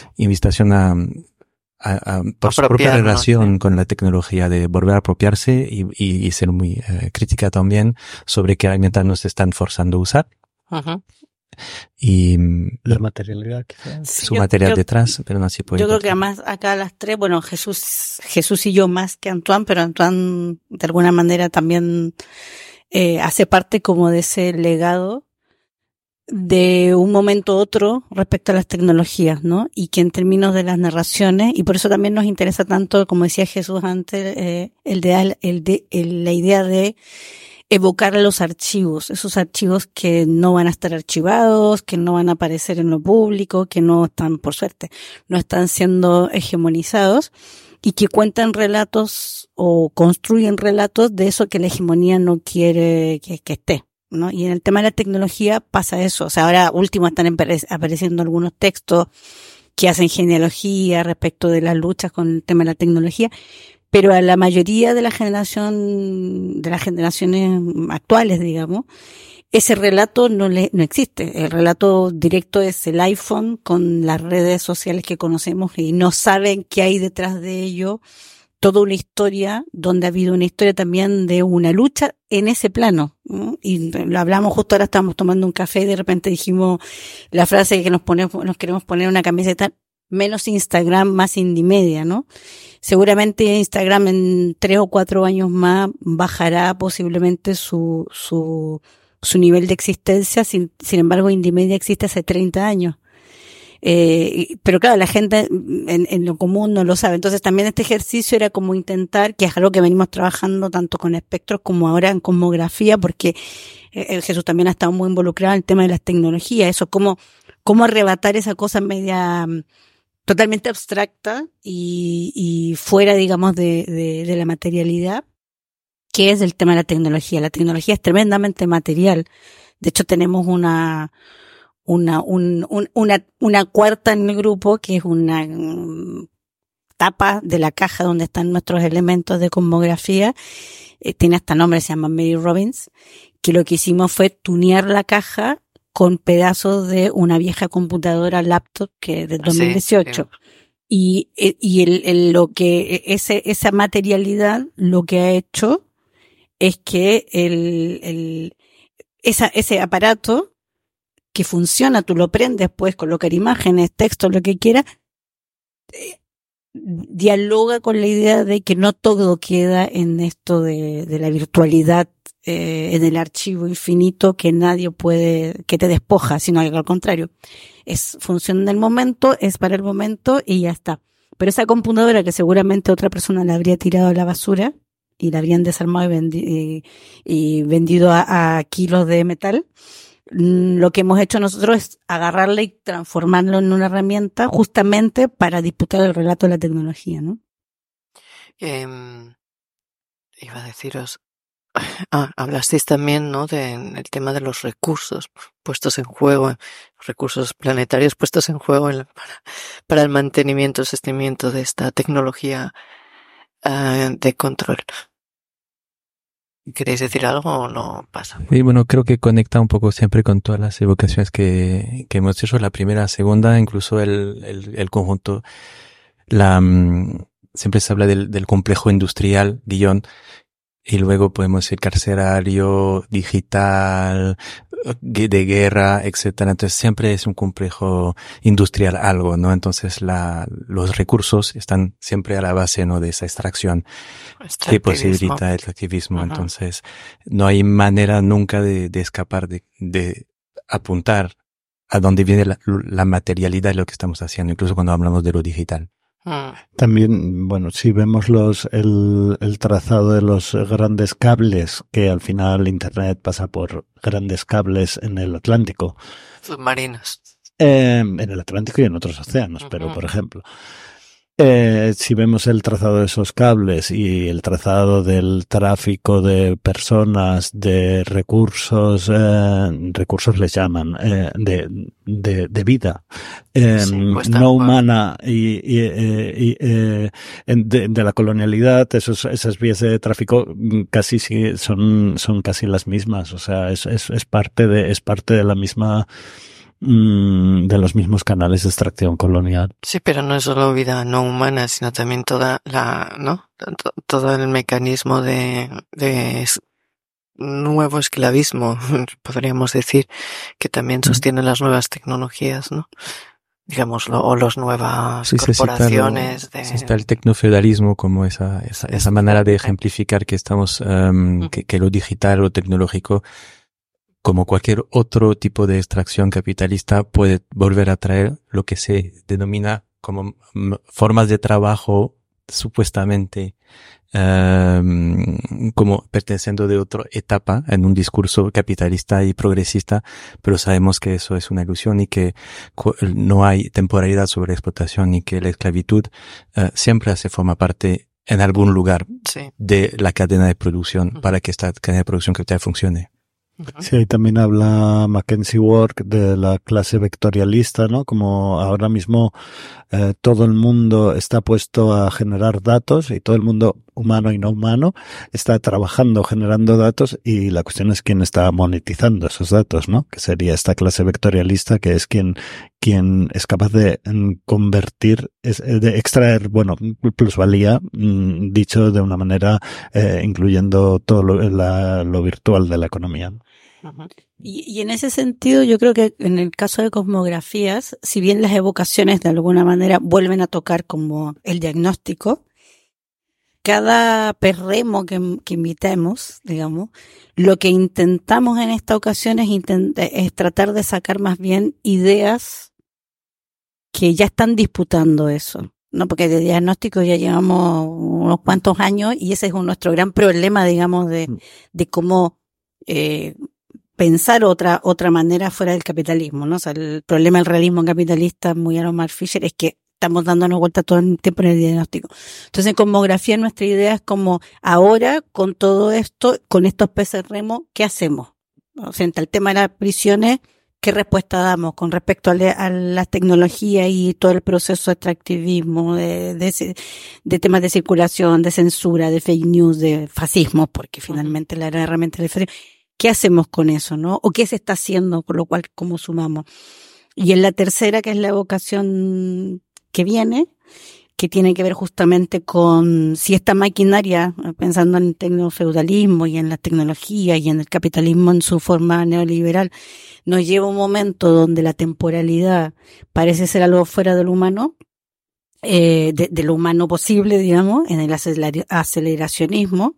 por su propia relación con la tecnología, de volver a apropiarse y ser muy crítica también sobre qué herramientas nos están forzando a usar. Uh-huh. Y la materialidad, quizás. Sí, su material detrás, pero no así puede. Yo creo que además acá las tres, bueno, Jesús y yo más que Antoine, pero Antoine de alguna manera también hace parte como de ese legado de un momento a otro respecto a las tecnologías, ¿no? Y que en términos de las narraciones, y por eso también nos interesa tanto, como decía Jesús antes, la idea de evocar los archivos, esos archivos que no van a estar archivados, que no van a aparecer en lo público, que no están, por suerte, no están siendo hegemonizados, y que cuentan relatos o construyen relatos de eso que la hegemonía no quiere que esté, ¿no? Y en el tema de la tecnología pasa eso. O sea, ahora último están apareciendo algunos textos que hacen genealogía respecto de las luchas con el tema de la tecnología, pero a la mayoría de la generaciones actuales, digamos, ese relato no existe. El relato directo es el iPhone con las redes sociales que conocemos, y no saben qué hay detrás de ello. Toda una historia, donde ha habido una historia también de una lucha en ese plano, ¿no? Y lo hablamos justo ahora, estábamos tomando un café y de repente dijimos la frase que nos queremos poner una camiseta: menos Instagram, más indie media, ¿no? Seguramente Instagram en 3 o 4 años más bajará posiblemente su nivel de existencia, sin embargo indie media existe hace 30 años. Pero claro, la gente en lo común no lo sabe. Entonces también este ejercicio era como intentar, que es algo que venimos trabajando tanto con espectros como ahora en cosmografía, porque Jesús también ha estado muy involucrado en el tema de las tecnologías, eso, cómo arrebatar esa cosa media totalmente abstracta y fuera, digamos, de la materialidad, que es el tema de la tecnología. La tecnología es tremendamente material. De hecho, tenemos una cuarta en el grupo, que es una tapa de la caja donde están nuestros elementos de cosmografía. Tiene hasta nombre, se llama Mary Robbins, que lo que hicimos fue tunear la caja con pedazos de una vieja computadora laptop que del 2018. Sí. Y lo que esa materialidad lo que ha hecho es que ese aparato que funciona, tú lo prendes, puedes colocar imágenes, texto, lo que quieras, dialoga con la idea de que no todo queda en esto de la virtualidad, en el archivo infinito que nadie puede, que te despoja, sino que al contrario, es función del momento, es para el momento y ya está. Pero esa computadora que seguramente otra persona la habría tirado a la basura y la habrían desarmado y vendido a kilos de metal, lo que hemos hecho nosotros es agarrarla y transformarlo en una herramienta justamente para disputar el relato de la tecnología, ¿no? Iba a deciros, hablasteis también, ¿no?, del tema de los recursos puestos en juego, recursos planetarios puestos en juego para el mantenimiento, el sostenimiento de esta tecnología de control. ¿Queréis decir algo o no pasa? Sí, bueno, creo que conecta un poco siempre con todas las evocaciones que hemos hecho, la primera, segunda, incluso el conjunto. Siempre se habla del complejo industrial, guión. y luego podemos ser carcerario, digital, de guerra, etcétera. Entonces siempre es un complejo industrial algo, ¿no? Entonces los recursos están siempre a la base, ¿no? De esa extracción que posibilita el activismo. Entonces no hay manera nunca de escapar de apuntar a dónde viene la materialidad de lo que estamos haciendo, incluso cuando hablamos de lo digital. También, bueno, si vemos el trazado de los grandes cables, que al final Internet pasa por grandes cables en el Atlántico. Submarinos. En el Atlántico y en otros océanos, pero por ejemplo, si vemos el trazado de esos cables y el trazado del tráfico de personas, de recursos les llaman, de vida, no humana de la colonialidad, esas vías de tráfico casi son casi las mismas, o sea, es parte de la misma, de los mismos canales de extracción colonial. Sí, pero no es solo vida no humana, sino también todo el mecanismo de nuevo esclavismo, podríamos decir, que también sostienen las nuevas tecnologías, ¿no? Digámoslo, o las nuevas corporaciones. Está el tecnofeudalismo como esa manera de ejemplificar que estamos, que lo digital o tecnológico, como cualquier otro tipo de extracción capitalista, puede volver a traer lo que se denomina como formas de trabajo supuestamente como perteneciendo de otra etapa en un discurso capitalista y progresista, pero sabemos que eso es una ilusión y que no hay temporalidad sobre la explotación y que la esclavitud siempre forma parte en algún lugar de la cadena de producción para que esta cadena de producción capital funcione. Sí, ahí también habla Mackenzie Ward de la clase vectorialista, ¿no? Como ahora mismo todo el mundo está puesto a generar datos y todo el mundo, humano y no humano, está trabajando, generando datos, y la cuestión es quién está monetizando esos datos, ¿no? Que sería esta clase vectorialista, que es quien es capaz de convertir, de extraer, bueno, plusvalía, dicho de una manera incluyendo todo lo virtual de la economía. Y en ese sentido, yo creo que en el caso de Cosmografías, si bien las evocaciones de alguna manera vuelven a tocar como el diagnóstico, cada perremo que invitemos, digamos, lo que intentamos en esta ocasión es tratar de sacar más bien ideas que ya están disputando eso, ¿no? Porque de diagnóstico ya llevamos unos cuantos años y ese es nuestro gran problema, digamos, de cómo pensar otra manera fuera del capitalismo, ¿no? O sea, el problema del realismo capitalista, muy a lo Mark Fisher, es que estamos dándonos vuelta todo el tiempo en el diagnóstico. Entonces, en Cosmografía, nuestra idea es como, ahora, con todo esto, con estos peces remo, ¿qué hacemos? O sea, frente al tema de las prisiones, ¿qué respuesta damos con respecto a la tecnología y todo el proceso de extractivismo, de temas de circulación, de censura, de fake news, de fascismo, porque finalmente la herramienta de fascismo? ¿Qué hacemos con eso, no? ¿O qué se está haciendo? Por lo cual, ¿cómo sumamos? Y en la tercera, que es la evocación que viene, que tiene que ver justamente con si esta maquinaria, pensando en el tecnofeudalismo y en la tecnología y en el capitalismo en su forma neoliberal, nos lleva a un momento donde la temporalidad parece ser algo fuera del humano, de lo humano posible, digamos, en el aceleracionismo.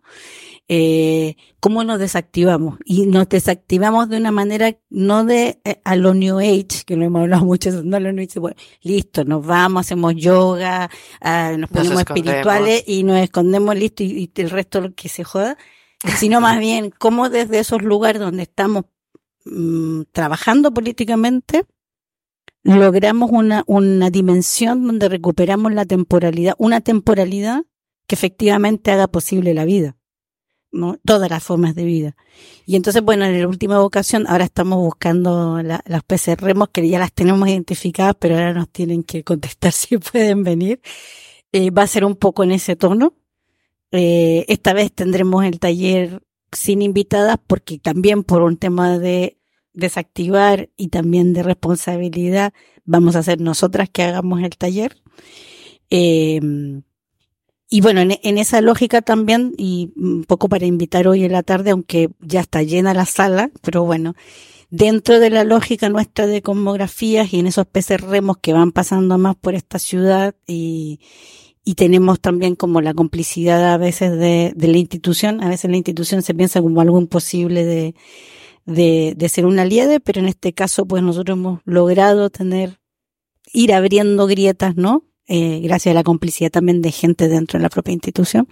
¿Cómo nos desactivamos? Y nos desactivamos de una manera no de a lo New Age, que lo hemos hablado mucho, no a lo New Age, bueno, listo, nos vamos, hacemos yoga, nos ponemos espirituales y nos escondemos, listo, y el resto lo que se joda, sino más bien cómo desde esos lugares donde estamos trabajando políticamente logramos una dimensión donde recuperamos la temporalidad, una temporalidad que efectivamente haga posible la vida, ¿no? Todas las formas de vida. Y entonces, bueno, en la última evocación, ahora estamos buscando las peces remos, que ya las tenemos identificadas, pero ahora nos tienen que contestar si pueden venir. Va a ser un poco en ese tono. Esta vez tendremos el taller sin invitadas, porque también por un tema de desactivar y también de responsabilidad, vamos a ser nosotras que hagamos el taller. Y Y bueno, en esa lógica también, y un poco para invitar hoy en la tarde, aunque ya está llena la sala, pero bueno, dentro de la lógica nuestra de cosmografías y en esos peces remos que van pasando más por esta ciudad y tenemos también como la complicidad a veces de la institución. A veces la institución se piensa como algo imposible de ser una aliada, pero en este caso pues nosotros hemos logrado ir abriendo grietas, ¿no? Gracias a la complicidad también de gente dentro de la propia institución,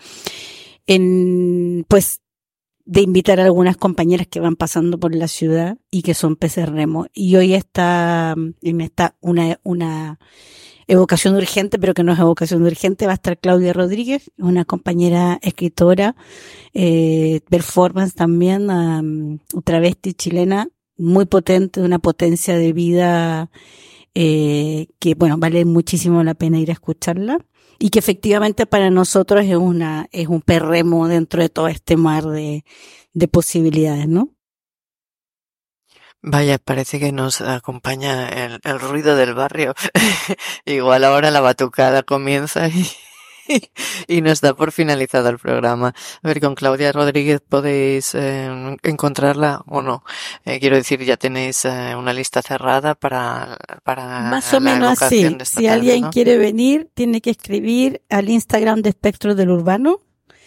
pues de invitar a algunas compañeras que van pasando por la ciudad y que son peces remo. Y hoy está una evocación urgente, pero que no es evocación urgente, va a estar Claudia Rodríguez, una compañera escritora, performance también, travesti chilena, muy potente, de una potencia de vida que bueno, vale muchísimo la pena ir a escucharla y que efectivamente para nosotros es un perremo dentro de todo este mar de posibilidades, ¿no? Vaya, parece que nos acompaña el ruido del barrio. Igual ahora la batucada comienza y nos da por finalizado el programa. A ver, con Claudia Rodríguez podéis encontrarla o no. Quiero decir, ya tenéis una lista cerrada para más o menos así. De esta si tarde, alguien ¿no? quiere venir, tiene que escribir al Instagram de Espectro del Urbano.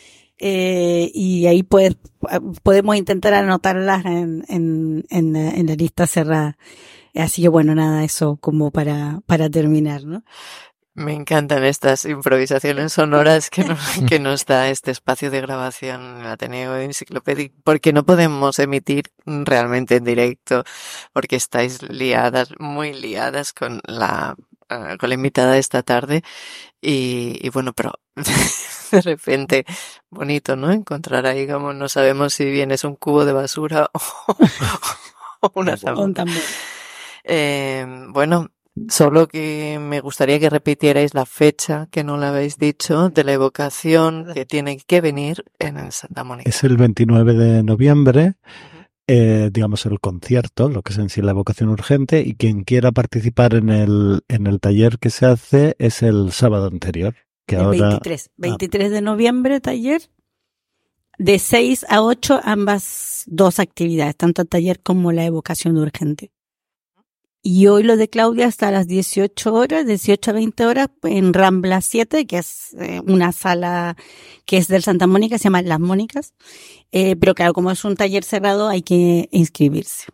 Y ahí podemos intentar anotarlas en la lista cerrada. Así que bueno, nada, eso como para terminar, ¿no? Me encantan estas improvisaciones sonoras que nos da este espacio de grabación en el Ateneo Enciclopédico, porque no podemos emitir realmente en directo, porque estáis muy liadas con la invitada de esta tarde, y bueno, pero de repente, bonito, ¿no? Encontrar ahí como no sabemos si bien es un cubo de basura o una zampa. Bueno, solo que me gustaría que repitierais la fecha, que no la habéis dicho, de la evocación que tiene que venir en Santa Mónica. Es el 29 de noviembre, digamos el concierto, lo que es en sí la evocación urgente, y quien quiera participar en el taller que se hace es el sábado anterior. Que el ahora 23 de noviembre, taller, de 6 a 8, ambas dos actividades, tanto el taller como la evocación urgente. Y hoy lo de Claudia hasta las 18 a 20 horas, en Rambla 7, que es una sala que es del Santa Mónica, se llama Las Mónicas. Pero claro, como es un taller cerrado, hay que inscribirse.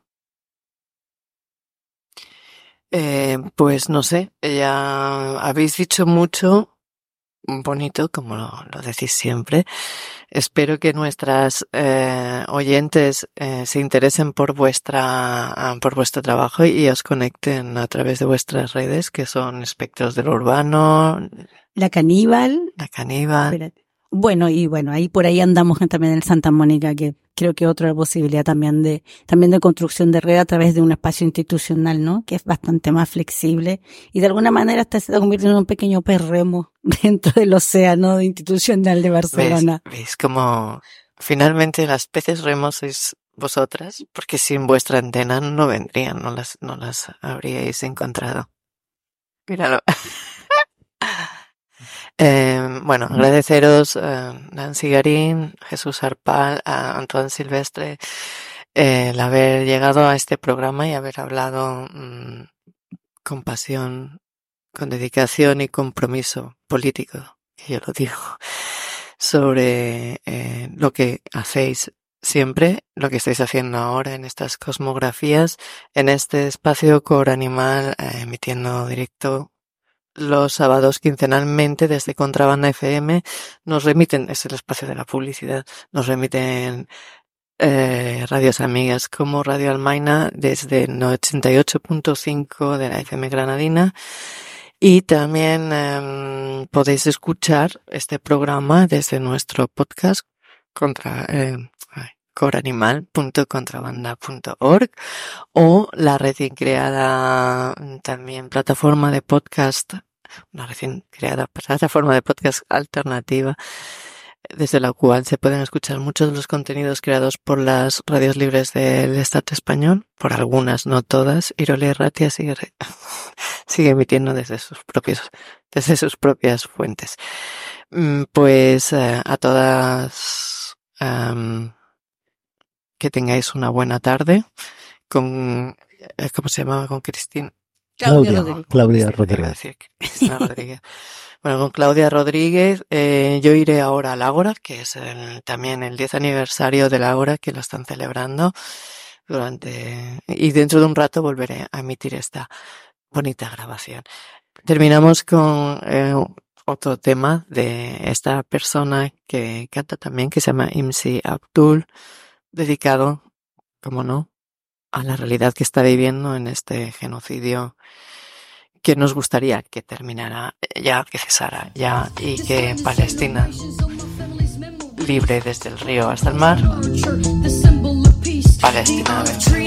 Pues no sé, ya habéis dicho mucho, bonito, como lo decís siempre. Espero que nuestras oyentes se interesen por vuestro trabajo y os conecten a través de vuestras redes, que son Espectros del Urbano, La Caníbal. Espérate. Bueno, ahí por ahí andamos también en Santa Mónica, que creo que otra posibilidad también de construcción de red a través de un espacio institucional, ¿no? Que es bastante más flexible y de alguna manera hasta se está convirtiendo en un pequeño perremo dentro del océano institucional de Barcelona. ¿Veis como finalmente las peces remos sois vosotras? Porque sin vuestra antena no vendrían, no las habríais encontrado. Míralo. Bueno, agradeceros a Nancy Garín, Jesús Arpal, a Antoine Silvestre, el haber llegado a este programa y haber hablado con pasión, con dedicación y compromiso político, que yo lo digo, sobre lo que hacéis siempre, lo que estáis haciendo ahora en estas cosmografías, en este espacio Core Animal, emitiendo directo los sábados quincenalmente desde Contrabanda FM. Nos remiten, es el espacio de la publicidad, nos remiten radios amigas como Radio Almaina desde el 88.5 de la FM Granadina, y también podéis escuchar este programa desde nuestro podcast coreanimal.contrabanda.org o la recién creada también plataforma de podcast, una recién creada plataforma de podcast alternativa desde la cual se pueden escuchar muchos de los contenidos creados por las radios libres del Estado español, por algunas, no todas. Irola Irratia sigue emitiendo desde sus propias fuentes. Pues a todas que tengáis una buena tarde con ¿cómo se llamaba? Con Cristina. Claudia Rodríguez. Cristina Rodríguez. Bueno, con Claudia Rodríguez, yo iré ahora al Ágora, que es también el 10 aniversario del Ágora, que lo están celebrando y dentro de un rato volveré a emitir esta bonita grabación. Terminamos con otro tema de esta persona que canta también, que se llama MC Abdul, dedicado, como no, a la realidad que está viviendo en este genocidio que nos gustaría que terminara ya, que cesara ya, y que Palestina, libre desde el río hasta el mar, Palestina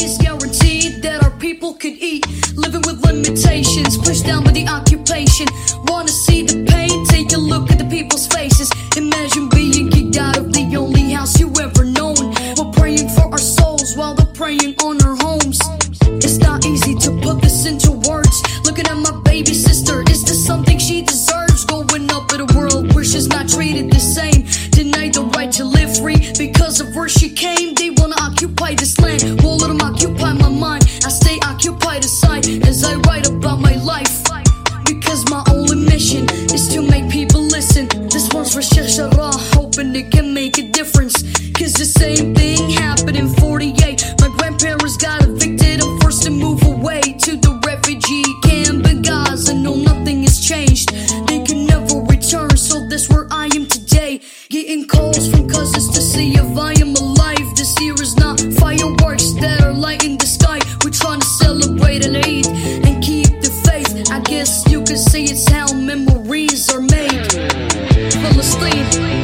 It's not easy to put this into words. Looking at my baby sister, is this something she deserves? Growing up in a world where she's not treated the same, denied the right to live free because of where she came. They wanna occupy this land, won't let them occupy my mind. I stay occupied aside as I write about my life, because my only mission is to make people listen. This one's for Sheikh Jarrah, hoping it can make a difference. Cause the same thing happened in 48. My grandparents got evicted and forced to move away to the refugee camp in Gaza. No, nothing has changed. They can never return, so that's where I am today. Getting calls from cousins to see if I am alive. This year is not fireworks that are lighting the sky. We're trying to celebrate an Eid and keep the faith. I guess you could say it's how memories are made. Palestine.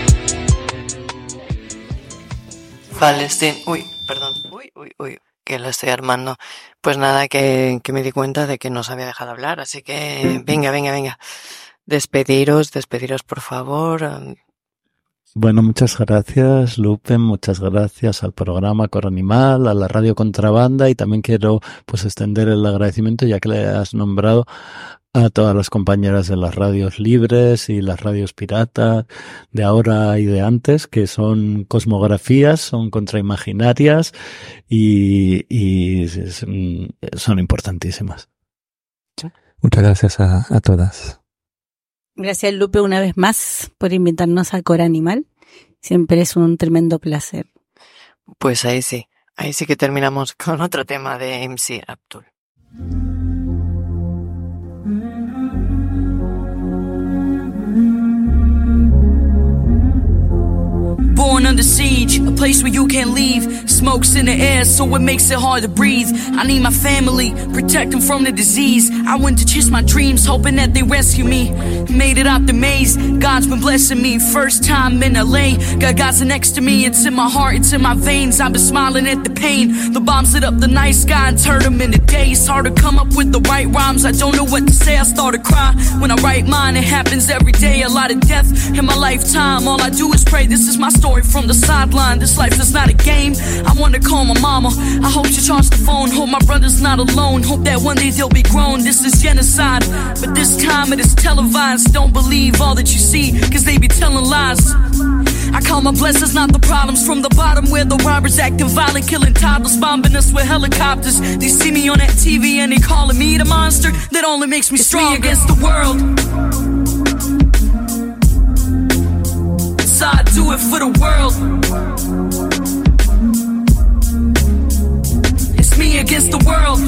Palestina. Uy, perdón. Uy, que lo estoy armando. Pues nada, que me di cuenta de que no se había dejado hablar, así que venga. Despediros por favor. Bueno, muchas gracias, Lupe, muchas gracias al programa Coro Animal, a la Radio Contrabanda, y también quiero pues extender el agradecimiento, ya que le has nombrado, a todas las compañeras de las radios libres y las radios piratas de ahora y de antes, que son cosmografías, son contraimaginarias y son importantísimas. Muchas gracias a todas. Gracias, Lupe, una vez más por invitarnos a Coro Animal. Siempre es un tremendo placer. Pues ahí sí que terminamos con otro tema de MC Abdul. Born under siege, a place where you can't leave. Smoke's in the air, so it makes it hard to breathe. I need my family, protect them from the disease. I went to chase my dreams, hoping that they rescue me. Made it out the maze, God's been blessing me. First time in LA, got God's next to me. It's in my heart, it's in my veins. I've been smiling at the pain. The bombs lit up the night sky and turned them into days. Hard to come up with the right rhymes, I don't know what to say. I start to cry when I write mine. It happens every day, a lot of death in my lifetime. All I do is pray, this is my story from the sideline. This life is not a game. I want to call my mama, I hope she charged the phone. Hope my brother's not alone, hope that one day they'll be grown. This is genocide, but this time it is televised. Don't believe all that you see, cause they be telling lies. I call my blessings, not the problems. From the bottom where the robbers acting violent, killing toddlers, bombing us with helicopters. They see me on that TV and they calling me the monster. That only makes me strong against the world. So I do it for the world. It's me against the world.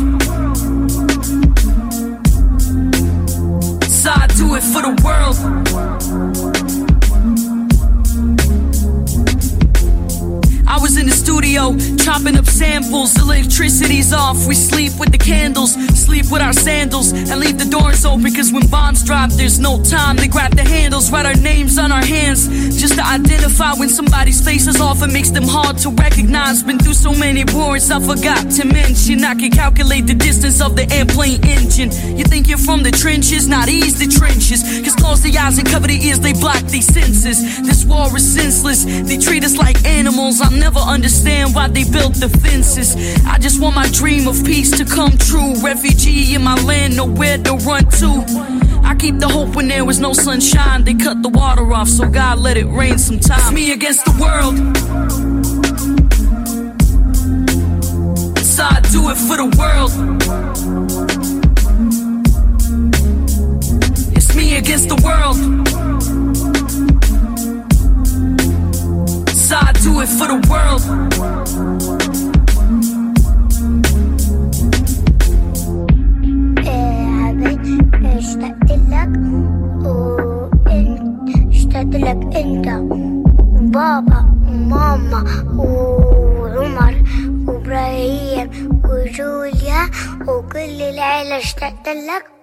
So I do it for the world. I was was in the studio, chopping up samples. Electricity's off, we sleep with the candles, sleep with our sandals, and leave the doors open, cause when bombs drop, there's no time. They grab the handles, write our names on our hands, just to identify when somebody's face is off. It makes them hard to recognize. Been through so many wars, I forgot to mention I can calculate the distance of the airplane engine. You think you're from the trenches? Not ease the trenches, cause close the eyes and cover the ears, they block these senses. This war is senseless, they treat us like animals. I'll never understand why they built the fences. I just want my dream of peace to come true. Refugee in my land, nowhere to run to. I keep the hope when there was no sunshine. They cut the water off, so God let it rain sometime. It's me against the world, so I do it for the world. It's me against the world, so I do it for the world. اشتقت لك انت وبابا وماما وعمر وابراهيم وجوليا وكل العيلة اشتقت لك